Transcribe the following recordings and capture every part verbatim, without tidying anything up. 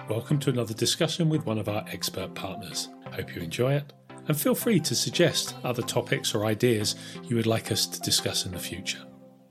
Welcome to another discussion with one of our expert partners. Hope you enjoy it, and feel free to suggest other topics or ideas you would like us to discuss in the future.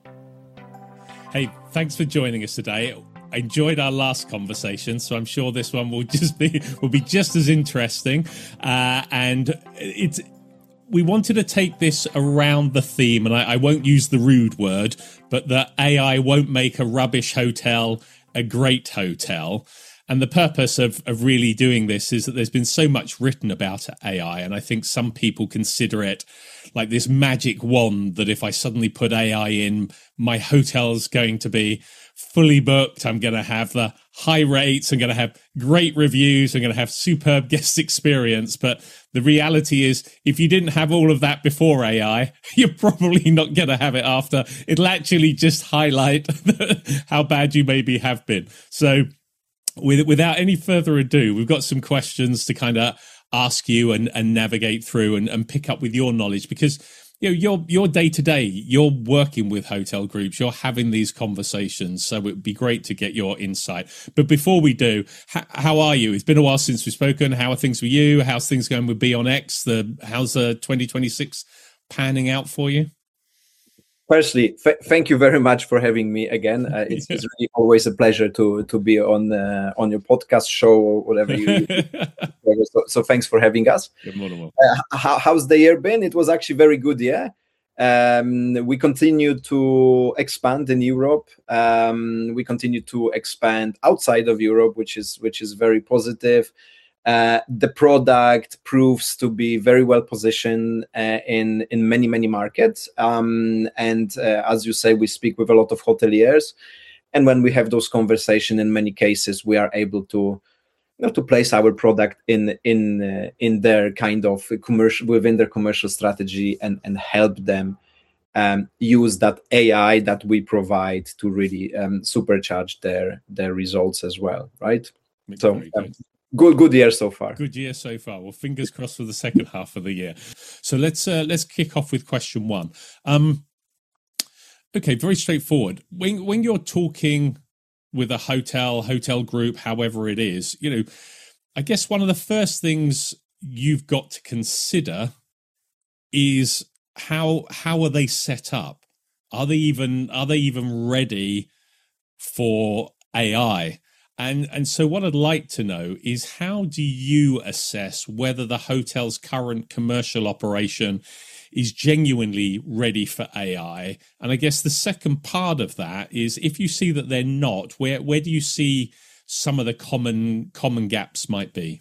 Hey, thanks for joining us today. I enjoyed our last conversation, so I'm sure this one will just be will be just as interesting. Uh, and it's we wanted to take this around the theme, and I, I won't use the rude word, but that A I won't make a rubbish hotel a great hotel. And the purpose of, of really doing this is that there's been so much written about A I, and I think some people consider it like this magic wand that if I suddenly put A I in, my hotel's going to be fully booked. I'm going to have the high rates. I'm going to have great reviews. I'm going to have superb guest experience. But the reality is, if you didn't have all of that before A I, you're probably not going to have it after. It'll actually just highlight how bad you maybe have been. So with, without any further ado, we've got some questions to kind of ask you and, and navigate through and, and pick up with your knowledge, because you know, your your day to day, you're working with hotel groups, you're having these conversations, so it would be great to get your insight. But before we do, how, how are you? It's been a while since we've spoken. How are things with you? How's things going with Be On X? The how's the twenty twenty-six panning out for you? Firstly, th- thank you very much for having me again. Uh, it's, yeah. it's really always a pleasure to to be on uh, on your podcast show or whatever you. so, so thanks for having us. Uh, how, how's the year been? It was actually very good. Yeah, um, we continue to expand in Europe. Um, we continue to expand outside of Europe, which is which is very positive. Uh, the product proves to be very well positioned uh, in in many many markets, um, and uh, as you say, we speak with a lot of hoteliers, and when we have those conversations, in many cases, we are able to, you know, to place our product in in uh, in their kind of commercial within their commercial strategy, and and help them um, use that A I that we provide to really um, supercharge their their results as well, right? Makes so. Good, good year so far. Good year so far. Well, fingers crossed for the second half of the year. So let's uh, let's kick off with question one. Um, okay, very straightforward. When when you're talking with a hotel, hotel group, however it is, you know, I guess one of the first things you've got to consider is how how are they set up? Are they even are they even ready for A I? And and so what I'd like to know is, how do you assess whether the hotel's current commercial operation is genuinely ready for A I? And I guess the second part of that is, if you see that they're not, where where do you see some of the common common gaps might be?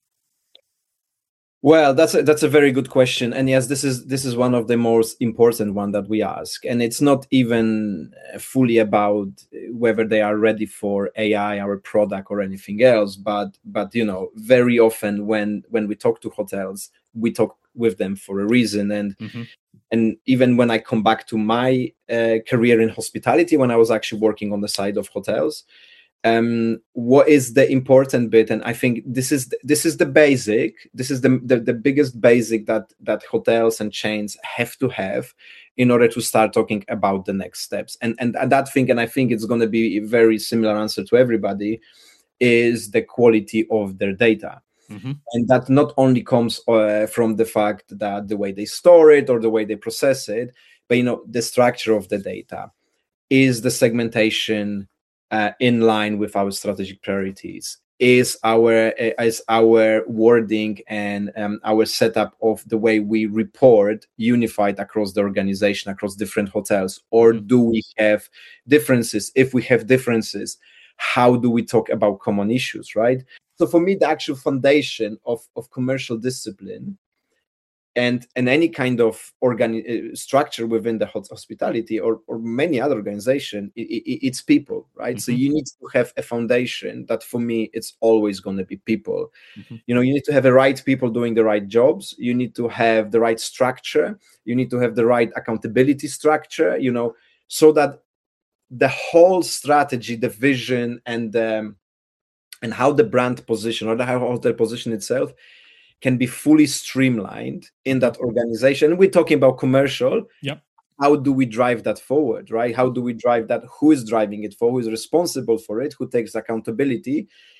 Well, that's a, that's a very good question, and yes, this is this is one of the most important one that we ask, and it's not even fully about whether they are ready for A I, our product, or anything else. But but you know, very often when when we talk to hotels, we talk with them for a reason, and mm-hmm. and even when I come back to my uh, career in hospitality, when I was actually working on the side of hotels. Um, what is the important bit? And I think this is this is the basic. This is the, the the biggest basic that that hotels and chains have to have in order to start talking about the next steps. And and, and that thing, and I think it's going to be a very similar answer to everybody, is the quality of their data. Mm-hmm. And that not only comes uh, from the fact that the way they store it or the way they process it, but you know, the structure of the data, is the segmentation Uh, in line with our strategic priorities, is our uh, is our wording and um, our setup of the way we report unified across the organization, across different hotels, or do we have differences? If we have differences, how do we talk about common issues, right? So for me, the actual foundation of, of commercial discipline and and any kind of organi- uh, structure within the hospitality or, or many other organization, it, it, it's people, right? Mm-hmm. So you need to have a foundation that, for me, it's always going to be people. Mm-hmm. You know, you need to have the right people doing the right jobs. You need to have the right structure. You need to have the right accountability structure, you know, so that the whole strategy, the vision, and um, and how the brand position or the hotel position itself can be fully streamlined in that organization. We're talking about commercial. Yep. How do we drive that forward, right? How do we drive that? Who is driving it for? Who is responsible for it? Who takes accountability?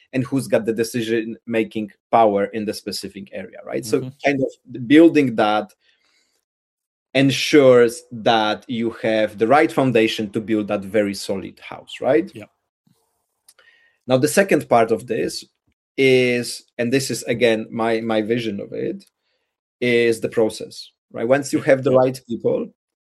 and who's got the decision making power in the specific area, right? Mm-hmm. So kind of building that ensures that you have the right foundation to build that very solid house, right? Yeah. Now, the second part of this is, and this is again my my vision of it, is the process, right? Once you have the right people,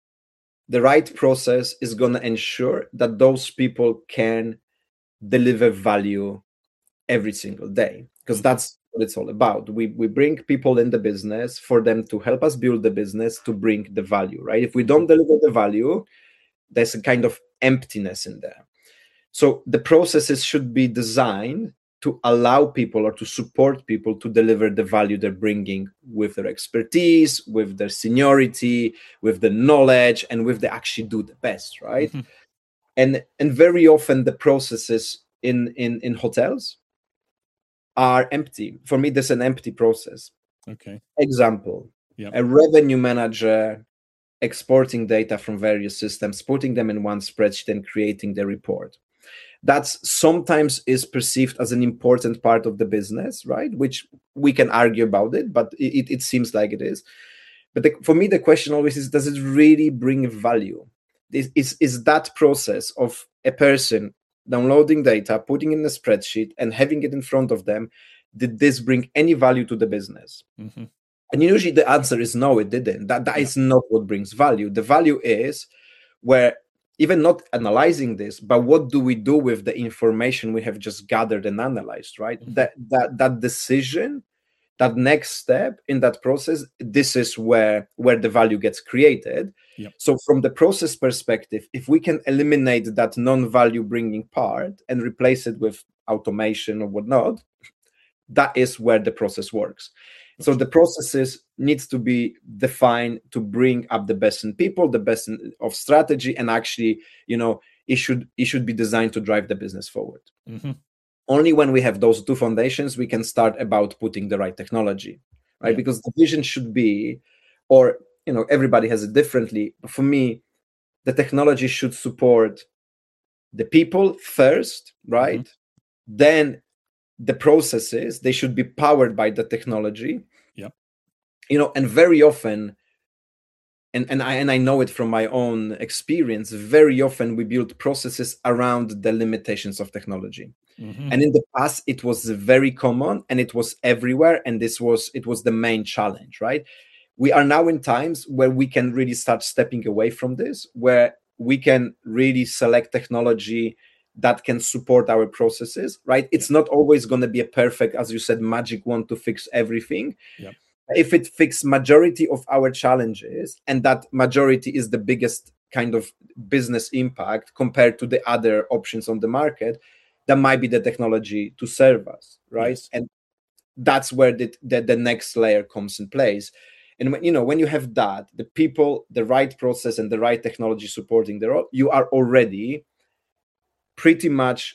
the right process is going to ensure that those people can deliver value every single day, because that's what it's all about. We we bring people in the business for them to help us build the business, to bring the value, right? If we don't deliver the value, there's a kind of emptiness in there. So the processes should be designed to allow people or to support people to deliver the value they're bringing with their expertise, with their seniority, with the knowledge, and with they actually do the best, right? Mm-hmm. And and very often the processes in in in hotels are empty. For me, there's an empty process. Okay. Example, yep. A revenue manager exporting data from various systems, putting them in one spreadsheet and creating the report. That's sometimes is perceived as an important part of the business, right? Which we can argue about it, but it, it seems like it is. But the, for me, the question always is, does it really bring value? Is, is, is that process of a person downloading data, putting in a spreadsheet and having it in front of them, did this bring any value to the business? Mm-hmm. And usually the answer is no, it didn't. That, that yeah. is not what brings value. The value is where even not analyzing this, but what do we do with the information we have just gathered and analyzed, right? Mm-hmm. That that that decision, that next step in that process, this is where where the value gets created. Yep. So from the process perspective, if we can eliminate that non-value bringing part and replace it with automation or whatnot, that is where the process works. So the processes needs to be defined to bring up the best in people, the best in, of strategy, and actually, you know, it should it should be designed to drive the business forward. Mm-hmm. Only when we have those two foundations, we can start about putting the right technology, right? Yeah. Because the vision should be, or you know, everybody has it differently. But for me, the technology should support the people first, right? Mm-hmm. Then the processes, they should be powered by the technology. Yep. You know, and very often, and, and I and I know it from my own experience, very often we build processes around the limitations of technology. Mm-hmm. And in the past, it was very common and it was everywhere. And this was it was the main challenge, right? We are now in times where we can really start stepping away from this, where we can really select technology that can support our processes, right? It's not always going to be a perfect, as you said, magic wand to fix everything. Yep. If it fixes majority of our challenges, and that majority is the biggest kind of business impact compared to the other options on the market, that might be the technology to serve us, right? Yes. And that's where the, the, the next layer comes in place. And when, you know, when you have that, the people, the right process, and the right technology supporting the role, you are already pretty much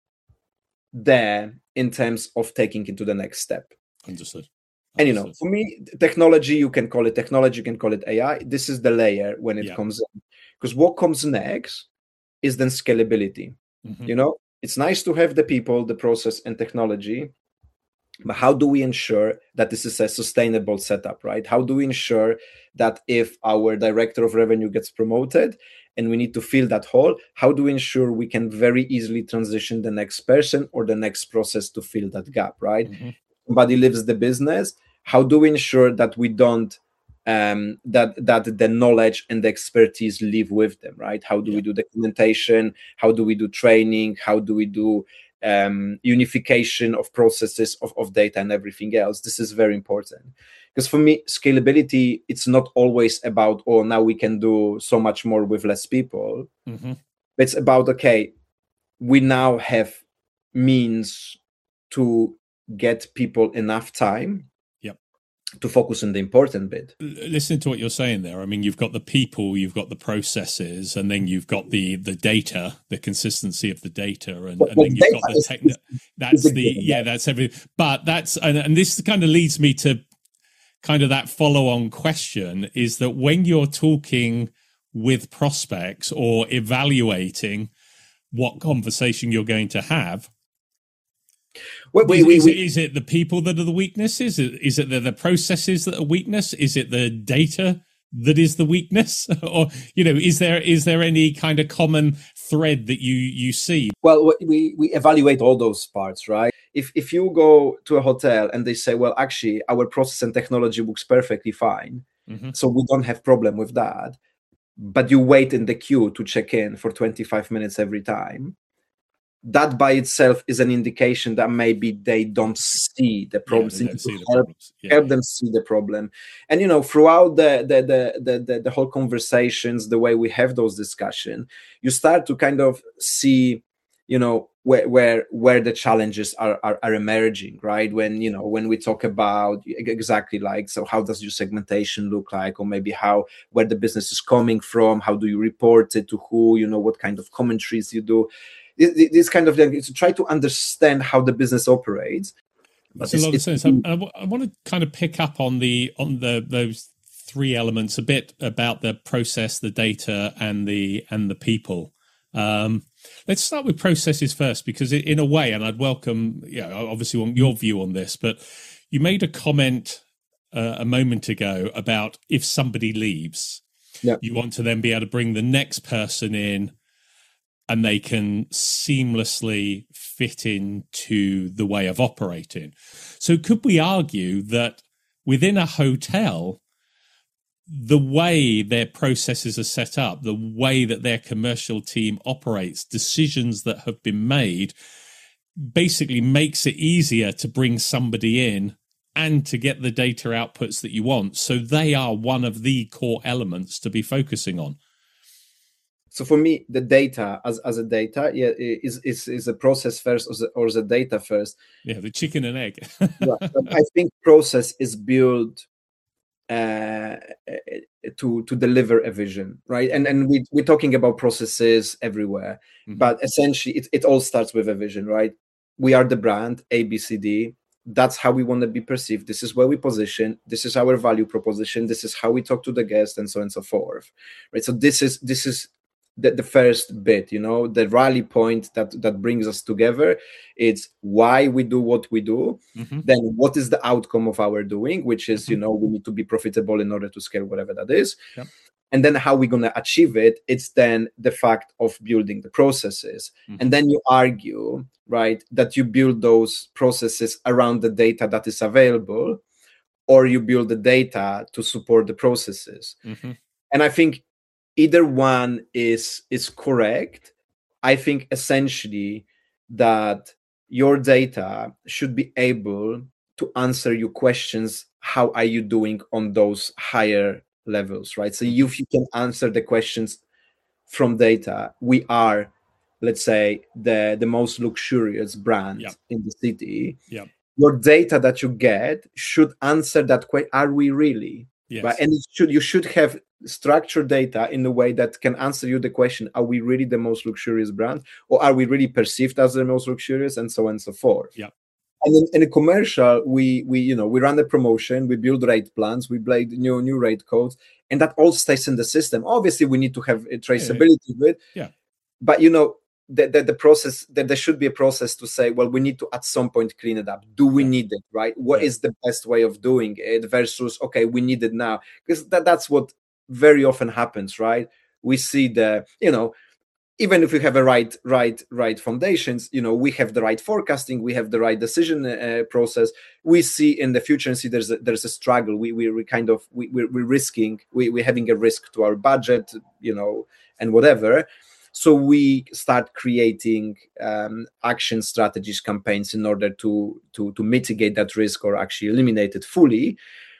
there in terms of taking it to the next step. Understood. Understood. And, you know, for me, technology, you can call it technology, you can call it A I. This is the layer when it yeah. comes in. Because what comes next is then scalability. Mm-hmm. You know, it's nice to have the people, the process, and technology. But how do we ensure that this is a sustainable setup, right? How do we ensure that if our director of revenue gets promoted and we need to fill that hole, how do we ensure we can very easily transition the next person or the next process to fill that gap, right? Mm-hmm. Somebody leaves the business. How do we ensure that we don't, um, that that the knowledge and the expertise live with them, right? How do yeah. we do documentation? How do we do training? How do we do um, unification of processes of, of data and everything else? This is very important. Because for me, scalability, it's not always about, oh, now we can do so much more with less people. Mm-hmm. It's about, okay, we now have means to get people enough time yep. to focus on the important bit. Listening to what you're saying there, I mean, you've got the people, you've got the processes, and then you've got the the data, the consistency of the data, and, and then you've got the technical. That's the yeah, that's everything. But that's and, and this kind of leads me to kind of that follow-on question: is that when you're talking with prospects or evaluating what conversation you're going to have, Well, we, is, we, is, we, it, is it the people that are the weakness? Is it is it the, the processes that are weakness? Is it the data that is the weakness? Or, you know, is there is there any kind of common thread that you you see? Well, we, we evaluate all those parts, right? If if you go to a hotel and they say, well, actually, our process and technology works perfectly fine, mm-hmm. so we don't have problem with that, but you wait in the queue to check in for twenty-five minutes every time, that by itself is an indication that maybe they don't see the problems. Yeah, they don't see the help, problems. Yeah, help yeah. them see the problem. And, you know, throughout the the, the the the the whole conversations, the way we have those discussions, you start to kind of see, you know, where where where the challenges are, are are emerging, right? When, you know, when we talk about exactly like, so how does your segmentation look like, or maybe how, where the business is coming from, how do you report it to who, you know, what kind of commentaries you do. This kind of thing, to try to understand how the business operates. Makes a lot of sense. I, I want to kind of pick up on the on the those three elements a bit, about the process, the data, and the and the people. Um, let's start with processes first, because in a way, and I'd welcome, you know, I obviously want your view on this, but you made a comment uh, a moment ago about if somebody leaves, yeah. you want to then be able to bring the next person in, and they can seamlessly fit into the way of operating. So could we argue that within a hotel, the way their processes are set up, the way that their commercial team operates, decisions that have been made, basically makes it easier to bring somebody in and to get the data outputs that you want? So they are one of the core elements to be focusing on. So for me, the data as, as a data, yeah, is is is a process first, or the, or the data first. Yeah, the chicken and egg. Yeah, I think process is built uh, to to deliver a vision, right? And and we we're talking about processes everywhere, mm-hmm. but essentially it it all starts with a vision, right? We are the brand A B C D. That's how we want to be perceived. This is where we position. This is our value proposition. This is how we talk to the guest, and so on and so forth, right? So this is this is. The, the first bit, you know, the rally point that that brings us together. It's why we do what we do. Mm-hmm. Then what is the outcome of our doing, which is, mm-hmm. you know, we need to be profitable in order to scale, whatever that is. Yep. And then how we're going to achieve it, it's then the fact of building the processes. Mm-hmm. And then you argue, right, that you build those processes around the data that is available, or you build the data to support the processes. Mm-hmm. And I think either one is is correct. I think essentially that your data should be able to answer your questions. How are you doing on those higher levels, right? So if you can answer the questions from data, we are, let's say, the, the most luxurious brand yep. in the city. Yep. Your data that you get should answer that question. Are we really? Yes. Right? And it should you should have structured data in a way that can answer you the question, are we really the most luxurious brand, or are we really perceived as the most luxurious, and so on and so forth. Yeah. And in, in a commercial, we we you know we run a promotion, we build rate plans, we build new new rate codes, and that all stays in the system. Obviously, we need to have a traceability yeah, yeah. with it. Yeah. But you know the, the, the process, that there should be a process to say, well, we need to at some point clean it up. Do we yeah. need it, right? What yeah. is the best way of doing it versus, okay, we need it now? Because that, that's what very often happens, right? We see the, you know, even if we have a right, right, right foundations, you know, we have the right forecasting, we have the right decision uh, process. We see in the future and see there's a, there's a struggle. We we we kind of we we're, we're risking, we we're having a risk to our budget, you know, and whatever. So we start creating um, action strategies, campaigns in order to, to, to mitigate that risk or actually eliminate it fully.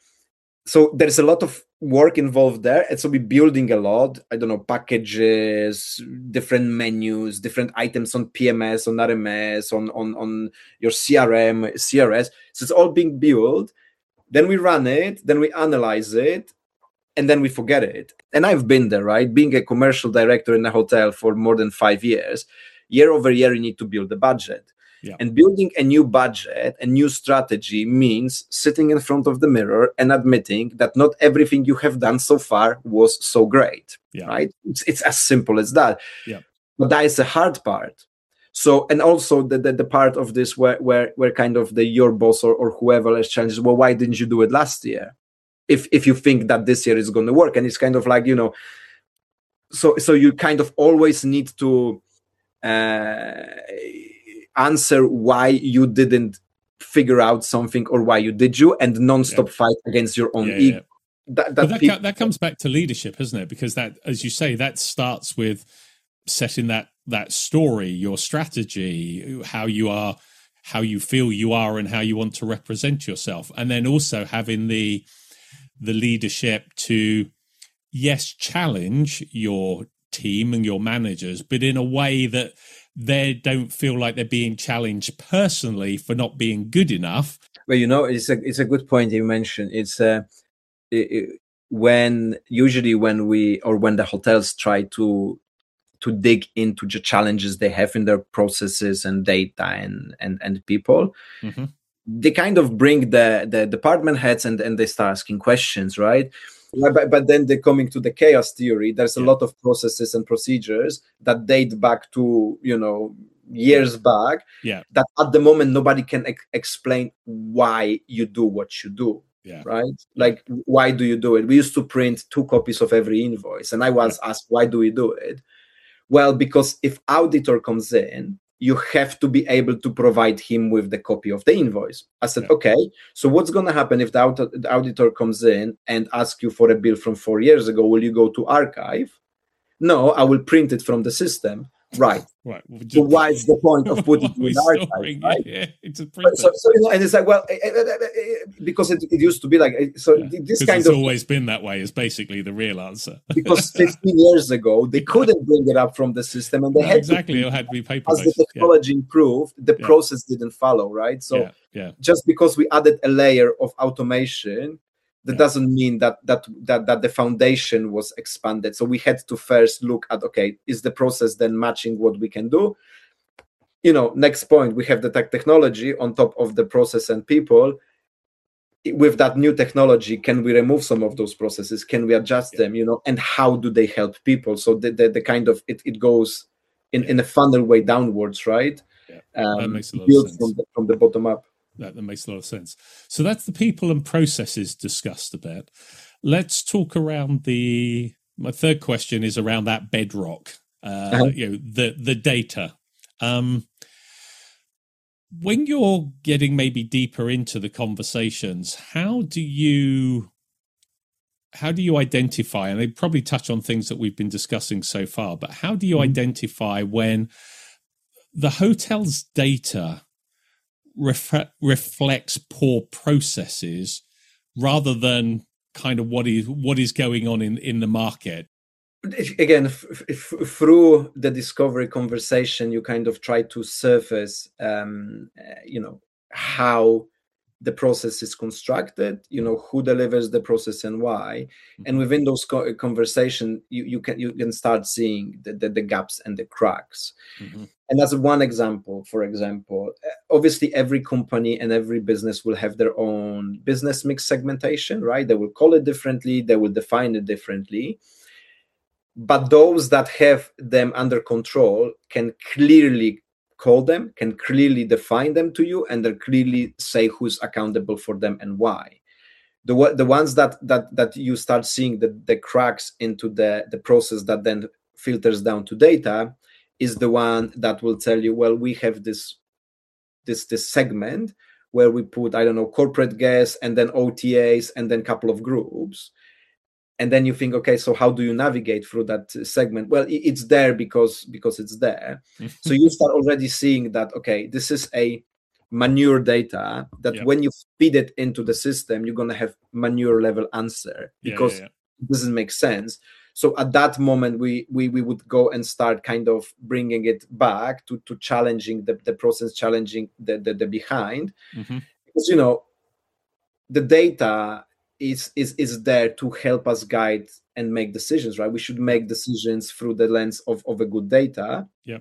So there's a lot of work involved there. And so we're building a lot, I don't know, packages, different menus, different items on P M S, on R M S, on, on, on your C R M, C R S. So it's all being built. Then we run it, then we analyze it, and then we forget it. And I've been there, right? Being a commercial director in a hotel for more than five years, year over year, you need to build a budget. Yeah. And building a new budget, a new strategy means sitting in front of the mirror and admitting that not everything you have done so far was so great, yeah. right? It's, it's as simple as that. Yeah. But that is the hard part. So, and also the, the, the part of this where, where, where kind of the your boss or, or whoever has challenges, well, why didn't you do it last year? If if you think that this year is going to work, and it's kind of like, you know, so so you kind of always need to uh, answer why you didn't figure out something or why you did you, and non-stop yeah. fight against your own yeah, ego. Yeah. That, that, but that, people- that comes back to leadership, isn't it? Because that, as you say, that starts with setting that that story, your strategy, how you are, how you feel you are, and how you want to represent yourself, and then also having the the leadership to, yes, challenge your team and your managers, but in a way that they don't feel like they're being challenged personally for not being good enough. Well, you know, it's a it's a good point you mentioned. It's uh, it, it, when usually when we or when the hotels try to to dig into the challenges they have in their processes and data and and, and people, mm-hmm. they kind of bring the, the department heads and, and they start asking questions, right? But, but then they're coming to the chaos theory. There's a yeah. lot of processes and procedures that date back to, you know, years back, yeah. that at the moment nobody can ex- explain why you do what you do. Yeah. Right? Like, yeah. why do you do it? We used to print two copies of every invoice. And I was yeah. asked, why do we do it? Well, because if auditor comes in, you have to be able to provide him with the copy of the invoice. I said, yeah. okay, so what's going to happen if the, auto, the auditor comes in and asks you for a bill from four years ago? Will you go to archive? No, I will print it from the system. Right. Right. Well, so why is the point of putting it in the archive? Right? Yeah, it's a so, so, you know, and it's like, well, because it, it used to be like, so yeah, this kind it's of. It's always been that way, is basically the real answer. Because fifteen years ago, they couldn't bring it up from the system, and they no, had exactly. to. It had to be paper As the technology yeah. improved, the yeah. process didn't follow, right? So, yeah. Yeah. just because we added a layer of automation, that yeah. doesn't mean that, that that that the foundation was expanded. So we had to first look at, okay, is the process then matching what we can do? You know, next point, we have the tech technology on top of the process and people. With that new technology, can we remove some of those processes? Can we adjust yeah. them? You know, and how do they help people? So the the, the kind of it, it goes in, yeah. in a funnel way downwards, right? Yeah. Um, that makes a lot built of sense. From the, from the bottom up. That, that makes a lot of sense. So that's the people and processes discussed a bit. Let's talk around the. My third question is around that bedrock. Uh, uh-huh. You know, the the data. Um, when you're getting maybe deeper into the conversations, how do you how do you identify? And they probably touch on things that we've been discussing so far. But how do you mm-hmm. identify when the hotel's data Ref- reflects poor processes rather than kind of what is what is going on in, in the market? Again, f- f- through the discovery conversation, you kind of try to surface, um, uh, you know, how the process is constructed, you know, who delivers the process and why. Mm-hmm. And within those co- conversation, you, you can you can start seeing the, the, the gaps and the cracks. Mm-hmm. And as one example, for example, obviously every company and every business will have their own business mix segmentation, right? They will call it differently, they will define it differently. But those that have them under control can clearly call them, can clearly define them to you, and they clearly say who's accountable for them and why. The the ones that that that you start seeing the, the cracks into the, the process that then filters down to data is the one that will tell you, well, we have this this this segment where we put, I don't know, corporate guests and then O T As and then a couple of groups. And then you think, okay, so how do you navigate through that segment? Well, it's there because because it's there. So you start already seeing that, okay, this is a manure data that yep. when you feed it into the system, you're going to have manure level answer because yeah, yeah, yeah. it doesn't make sense. So at that moment, we we we would go and start kind of bringing it back to, to challenging the, the process, challenging the, the, the behind. Mm-hmm. Because, you know, the data is, is, is there to help us guide and make decisions, right? We should make decisions through the lens of, of a good data. Yeah.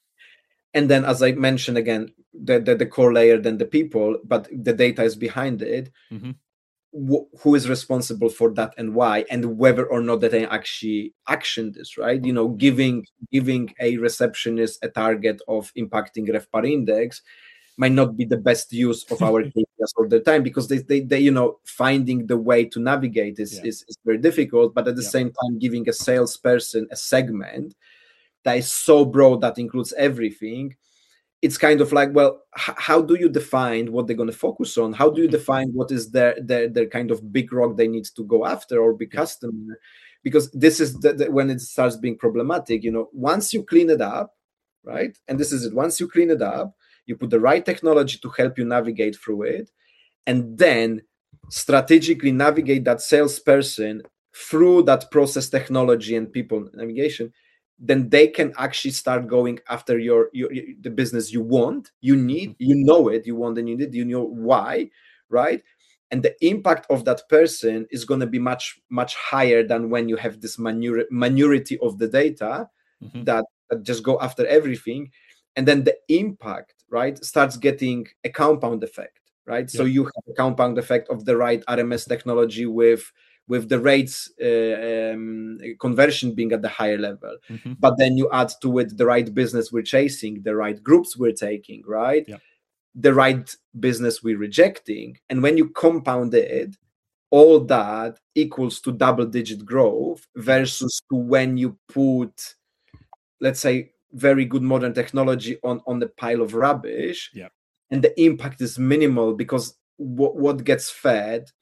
And then, as I mentioned again, the, the, the core layer, then the people, but the data is behind it. Mm-hmm. wh- who is responsible for that and why, and whether or not that they actually action this, right? You know, giving giving a receptionist a target of impacting RevPAR index might not be the best use of our K P Is all the time, because they, they, they you know, finding the way to navigate is, Yeah. is, is very difficult. But at the Yeah. same time, giving a salesperson a segment that is so broad that includes everything, it's kind of like, well, h- how do you define what they're going to focus on? How do you Mhm. define what is their, their their kind of big rock they need to go after, or big Yeah. customer? Because this is the, the, when it starts being problematic. You know, once you clean it up, right? And this is it. Once you clean it up, you put the right technology to help you navigate through it, and then strategically navigate that salesperson through that process technology and people navigation, then they can actually start going after your, your, your the business you want, you need, you know it, you want and you need, you know why, right? And the impact of that person is going to be much, much higher than when you have this manure, manurity of the data Mhm. that, that just go after everything. And then the impact, right, starts getting a compound effect, right? So Yeah. you have a compound effect of the right R M S technology with with the rates uh, um, conversion being at the higher level. Mhm. But then you add to it the right business we're chasing, the right groups we're taking, right? Yeah. The right business we're rejecting. And when you compound it, all that equals to double digit growth versus to when you put, let's say, very good modern technology on, on the pile of rubbish. Yeah. And the impact is minimal, because what, what gets fed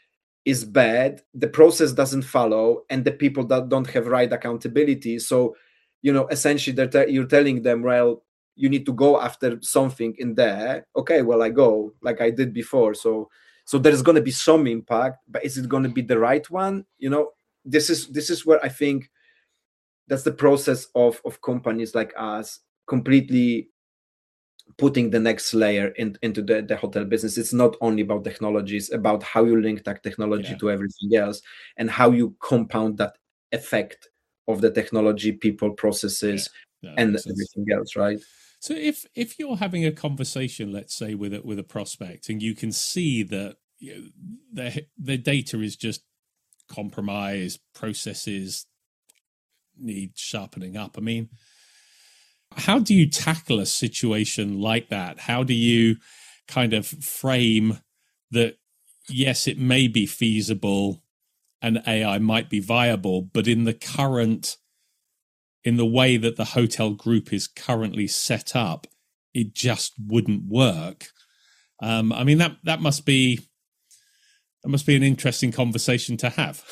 is bad, the process doesn't follow, and the people that don't have right accountability. So, you know, essentially they're te- you're telling them, well, you need to go after something in there. Okay, well, I go like I did before. So so there's going to be some impact, but is it going to be the right one? You know, this is this is where I think that's the process of of companies like us completely putting the next layer in, into the, the hotel business. It's not only about technology, it's about how you link that technology Yeah. to everything else, and how you compound that effect of the technology, people, processes, Yeah. That and makes sense. everything else, right? So if if you're having a conversation, let's say with a, with a prospect, and you can see that you know, their their data is just compromised, processes need sharpening up. I mean, how do you tackle a situation like that? How do you kind of frame that? Yes, it may be feasible, and A I might be viable, but in the current, in the way that the hotel group is currently set up, it just wouldn't work. Um, I mean, that that must be that must be an interesting conversation to have.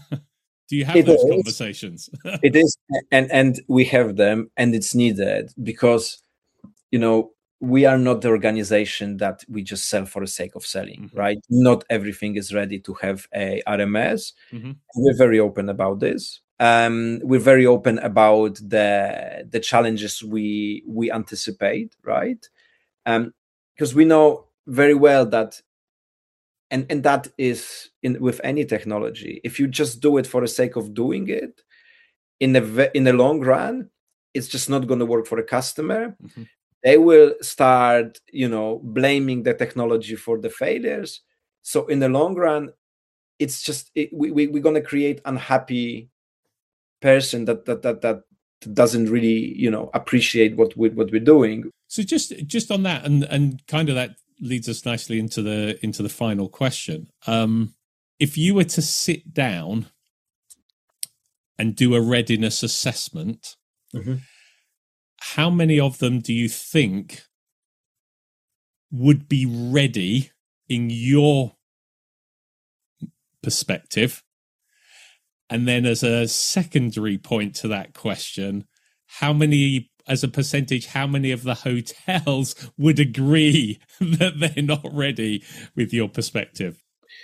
Do you have It those is. conversations? It is, and and we have them, and it's needed, because, you know, we are not the organization that we just sell for the sake of selling, Mhm. right? Not everything is ready to have a R M S. Mhm. We're very open about this. Um, we're very open about the the challenges we we anticipate, right? Um, because we know very well that, and and that is in with any technology. If you just do it for the sake of doing it, in the ve- in the long run, it's just not going to work for a customer. Mhm. They will start, you know, blaming the technology for the failures. So in the long run, it's just it, we, we we're going to create unhappy person that that that that doesn't really, you know, appreciate what we what we're doing. So just just on that, and and kind of that leads us nicely into the into the final question. Um, if you were to sit down and do a readiness assessment, Mm-hmm. how many of them do you think would be ready in your perspective? And then as a secondary point to that question, how many, as a percentage, how many of the hotels would agree that they're not ready with your perspective?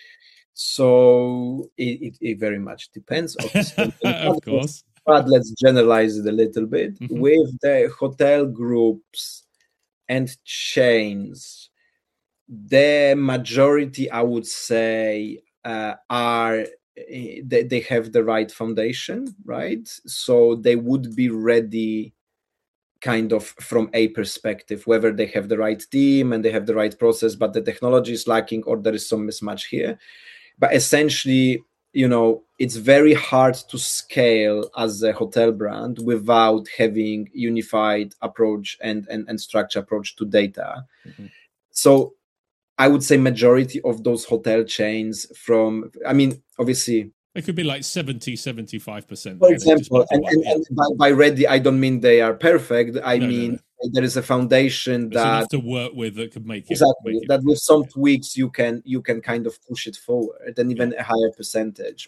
So it, it, it very much depends, obviously. Of course. But let's generalize it a little bit. Mhm. With the hotel groups and chains, the majority, I would say, uh, are eh, they, they have the right foundation, right? So they would be ready, kind of from a perspective, whether they have the right team and they have the right process, but the technology is lacking, or there is some mismatch here. but essentially, you know, it's very hard to scale as a hotel brand without having unified approach and and, and structure approach to data. Mm-hmm. So I would say majority of those hotel chains from, I mean, obviously, it could be like seventy, seventy-five percent. For example, and, and, and by, by ready, I don't mean they are perfect. I no, mean, no, no. there is a foundation There's that enough to work with that could make it. Exactly. Make it that with some tweaks, you can, you can kind of push it forward and even yeah. a higher percentage.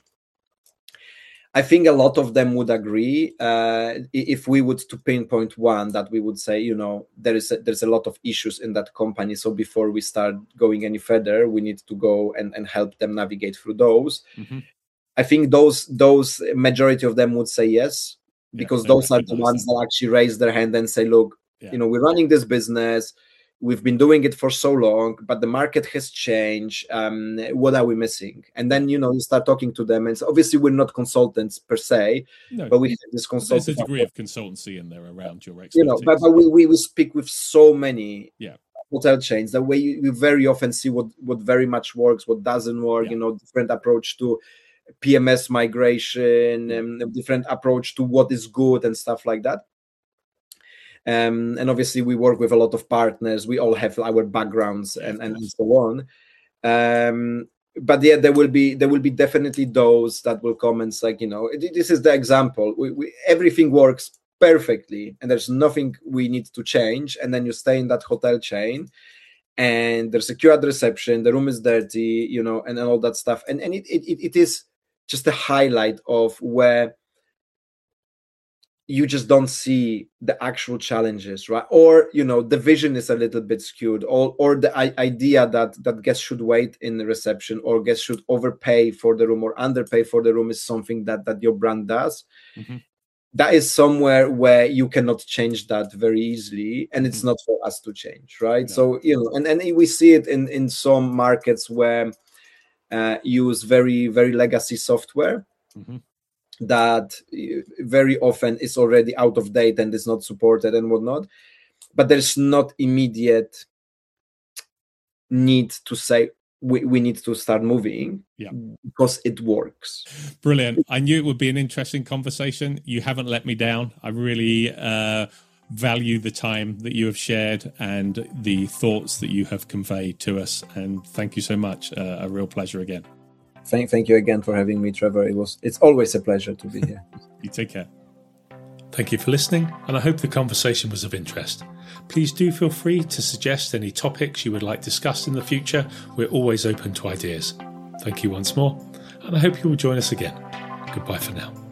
I think a lot of them would agree. Uh, if we would to pinpoint one, that we would say, you know, there is a, there's a lot of issues in that company. So before we start going any further, we need to go and, and help them navigate through those. Mm-hmm. I think those those majority of them would say yes, because yeah, those are the ones that. that actually raise their hand and say, look, yeah. you know, we're running this business. We've been doing it for so long, but the market has changed. Um, what are we missing? And then, you know, you start talking to them. And so obviously we're not consultants per se, no, but we have this consultant. There's a degree of consultancy in there around your expertise. You know, but, but we, we, we speak with so many yeah. hotel chains that way you, you very often see what, what very much works, what doesn't work, yeah. you know, different approach to P M S migration, and a different approach to what is good and stuff like that. Um, and obviously we work with a lot of partners. We all have our backgrounds and, and so on. Um, but yeah, there will be there will be definitely those that will come and say, you know, this is the example. We, we, everything works perfectly and there's nothing we need to change. And then you stay in that hotel chain and there's a queue at reception, the room is dirty, you know, and, and all that stuff. And, and it, it, it is just a highlight of where you just don't see the actual challenges, right? Or, you know, the vision is a little bit skewed, or or the I- idea that that guests should wait in the reception or guests should overpay for the room or underpay for the room is something that that your brand does. Mm-hmm. That is somewhere where you cannot change that very easily, and it's mm-hmm. not for us to change, right? No. So, you know, and, and we see it in, in some markets where uh, use very, very legacy software. Mm-hmm. that very often is already out of date and is not supported and whatnot, but there's not immediate need to say we, we need to start moving yeah. because it works. Brilliant. I knew it would be an interesting conversation. You haven't let me down. I really uh, value the time that you have shared and the thoughts that you have conveyed to us. And thank you so much. Uh, a real pleasure again. Thank, thank you again for having me, Trevor. It was, it's always a pleasure to be here. You take care. Thank you for listening, and I hope the conversation was of interest. Please do feel free to suggest any topics you would like discussed in the future. We're always open to ideas. Thank you once more, and I hope you will join us again. Goodbye for now.